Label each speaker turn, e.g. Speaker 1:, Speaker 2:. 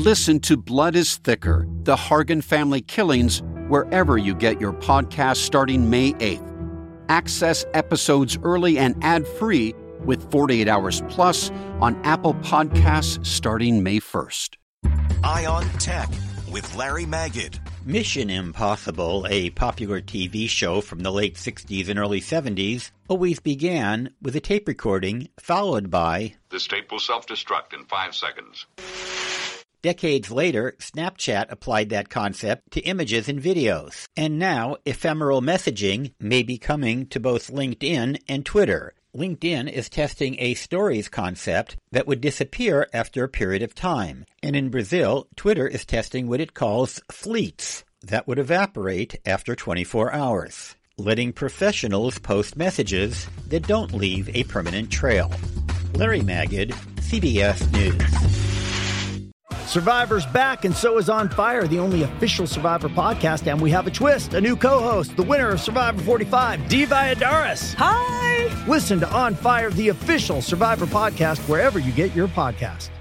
Speaker 1: Listen to Blood is Thicker, The Hargan Family Killings, wherever you get your podcast starting May 8th. Access episodes early and ad-free with 48 Hours Plus on Apple Podcasts starting May 1st.
Speaker 2: Eye on Tech with Larry Magid.
Speaker 3: Mission Impossible, a popular TV show from the late 60s and early 70s, always began with a tape recording followed by,
Speaker 4: "This tape will self-destruct in 5 seconds."
Speaker 3: Decades later, Snapchat applied that concept to images and videos. And now, ephemeral messaging may be coming to both LinkedIn and Twitter. LinkedIn is testing a stories concept that would disappear after a period of time. And in Brazil, Twitter is testing what it calls fleets that would evaporate after 24 hours, letting professionals post messages that don't leave a permanent trail. Larry Magid, CBS News.
Speaker 5: Survivor's back, and so is On Fire, the only official Survivor podcast, and we have a twist, a new co-host, the winner of Survivor 45, Dee Valladares.
Speaker 6: Hi!
Speaker 5: Listen to On Fire, the official Survivor podcast, wherever you get your podcast.